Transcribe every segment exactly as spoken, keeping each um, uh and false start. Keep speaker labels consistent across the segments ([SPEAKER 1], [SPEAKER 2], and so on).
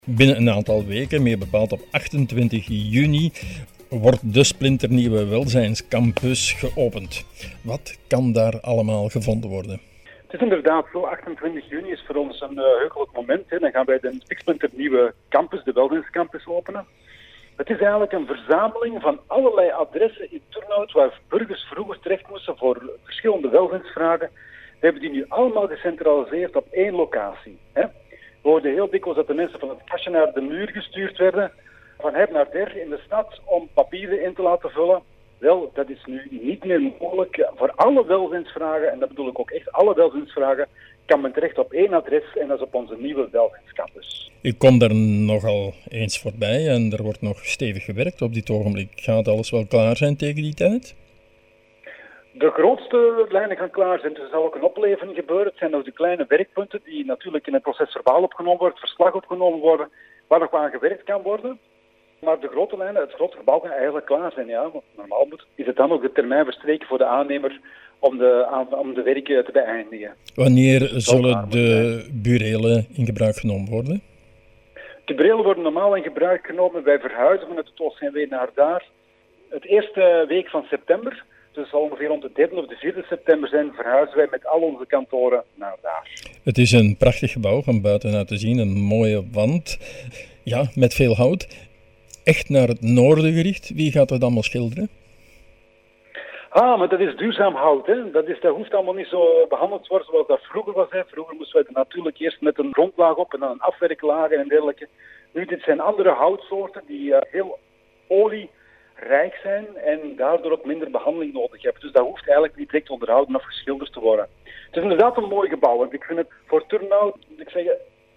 [SPEAKER 1] Binnen een aantal weken, meer bepaald op achtentwintig juni, wordt de splinternieuwe welzijnscampus geopend. Wat kan daar allemaal gevonden worden?
[SPEAKER 2] Het is inderdaad zo, achtentwintig juni is voor ons een uh, heugelijk moment. Hè. Dan gaan wij de splinternieuwe campus, de welzijnscampus, openen. Het is eigenlijk een verzameling van allerlei adressen in Turnhout waar burgers vroeger terecht moesten voor verschillende welzijnsvragen. We hebben die nu allemaal gecentraliseerd op één locatie. Hè. We hoorden heel dikwijls dat de mensen van het kastje naar de muur gestuurd werden, van her naar der in de stad, om papieren in te laten vullen. Wel, dat is nu niet meer mogelijk. Voor alle welzijnsvragen, en dat bedoel ik ook echt alle welzijnsvragen, kan men terecht op één adres en dat is op onze nieuwe welzijnscampus.
[SPEAKER 1] Ik kom daar nogal eens voorbij en er wordt nog stevig gewerkt op dit ogenblik. Gaat alles wel klaar zijn tegen die tijd?
[SPEAKER 2] De grootste lijnen gaan klaar zijn. Er zal ook een oplevering gebeuren. Het zijn nog de kleine werkpunten die natuurlijk in het proces verbaal opgenomen worden, verslag opgenomen worden, waar nog aan gewerkt kan worden. Maar de grote lijnen, het grote gebouw gaat eigenlijk klaar zijn. Ja. Want normaal moet, is het dan ook de termijn verstreken voor de aannemer om de, om de werken te beëindigen.
[SPEAKER 1] Wanneer zullen de burelen in gebruik genomen worden?
[SPEAKER 2] De burelen worden normaal in gebruik genomen. Wij verhuizen vanuit het O C M W naar daar. Het eerste week van september, dus het zal ongeveer rond de derde of de vierde september zijn, verhuizen wij met al onze kantoren naar daar.
[SPEAKER 1] Het is een prachtig gebouw van buitenuit te zien, een mooie wand, ja, met veel hout. Echt naar het noorden gericht. Wie gaat dat allemaal schilderen?
[SPEAKER 2] Ah, maar dat is duurzaam hout. Hè? Dat, is, dat hoeft allemaal niet zo behandeld te worden zoals dat vroeger was. Hè? Vroeger moesten wij er natuurlijk eerst met een grondlaag op en dan een afwerklaag en dergelijke. Nu, dit zijn andere houtsoorten die uh, heel olierijk zijn en daardoor ook minder behandeling nodig hebben. Dus dat hoeft eigenlijk niet direct onderhouden of geschilderd te worden. Het is inderdaad een mooi gebouw. En ik vind het voor Turnhout, moet ik zeggen,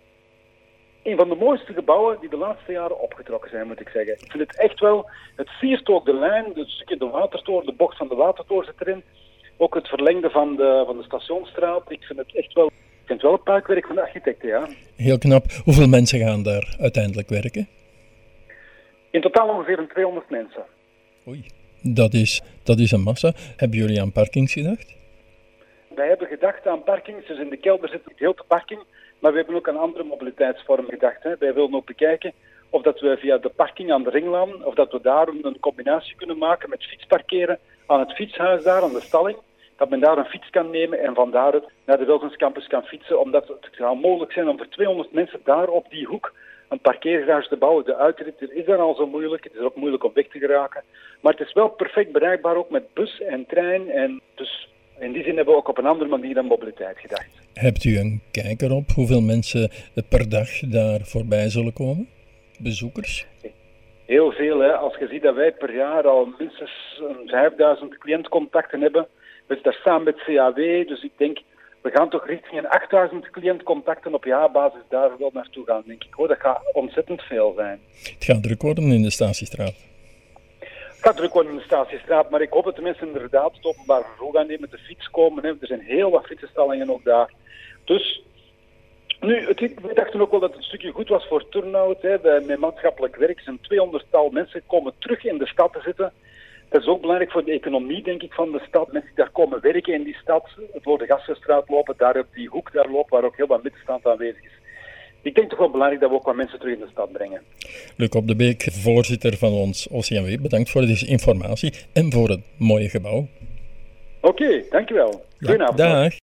[SPEAKER 2] een van de mooiste gebouwen die de laatste jaren opgetrokken zijn, moet ik zeggen. Ik vind het echt wel, het siert ook de lijn, het stukje de Watertoren, de bocht van de Watertoren zit erin. Ook het verlengde van de, van de Stationsstraat. Ik vind het echt wel, ik vind het wel een puikwerk van de architecten, ja.
[SPEAKER 1] Heel knap. Hoeveel mensen gaan daar uiteindelijk werken?
[SPEAKER 2] In totaal ongeveer een tweehonderd mensen.
[SPEAKER 1] Oei, dat is, dat is een massa. Hebben jullie aan parkings gedacht?
[SPEAKER 2] Wij hebben gedacht aan parkings, dus in de kelder zit een heel te parking. Maar we hebben ook aan andere mobiliteitsvormen gedacht. Hè. Wij willen ook bekijken of dat we via de parking aan de Ringlaan, of dat we daar een combinatie kunnen maken met fietsparkeren aan het fietshuis daar, aan de stalling. Dat men daar een fiets kan nemen en van daaruit naar de welzijnscampus kan fietsen. Omdat het zou mogelijk zijn om voor tweehonderd mensen daar op die hoek een parkeergarage te bouwen. De uitrit is daar al zo moeilijk. Het is ook moeilijk om weg te geraken. Maar het is wel perfect bereikbaar ook met bus en trein. En dus in die zin hebben we ook op een andere manier aan mobiliteit gedacht.
[SPEAKER 1] Hebt u een kijker op hoeveel mensen per dag daar voorbij zullen komen? Bezoekers?
[SPEAKER 2] Heel veel. Hè. Als je ziet dat wij per jaar al minstens vijfduizend cliëntcontacten hebben. We zitten daar samen met C A W. Dus ik denk, we gaan toch richting een achtduizend cliëntcontacten op jaarbasis daar wel naartoe gaan, denk ik. Hoor. Dat gaat ontzettend veel zijn.
[SPEAKER 1] Het gaat druk worden in de Statiestraat.
[SPEAKER 2] Het gaat druk worden in de Statiestraat, maar ik hoop dat de mensen inderdaad het openbaar vervoer gaan nemen, met de fiets komen. Hè. Er zijn heel wat fietsenstallingen ook daar. Dus, nu, het, we dachten ook wel dat het een stukje goed was voor Turnhout. Hè. Bij, met maatschappelijk werk zijn tweehonderdtal mensen komen terug in de stad te zitten. Dat is ook belangrijk voor de economie, denk ik, van de stad. Mensen die daar komen werken in die stad, het Lode Gassenstraat lopen, daar op die hoek daar lopen, waar ook heel wat middenstand aanwezig is. Ik denk toch wel belangrijk dat we ook wat mensen terug in de stad brengen.
[SPEAKER 1] Luc Op de Beek, voorzitter van ons O C M W, bedankt voor deze informatie en voor het mooie gebouw.
[SPEAKER 2] Oké, okay, dankjewel. Goedenavond.
[SPEAKER 1] Ja, dag.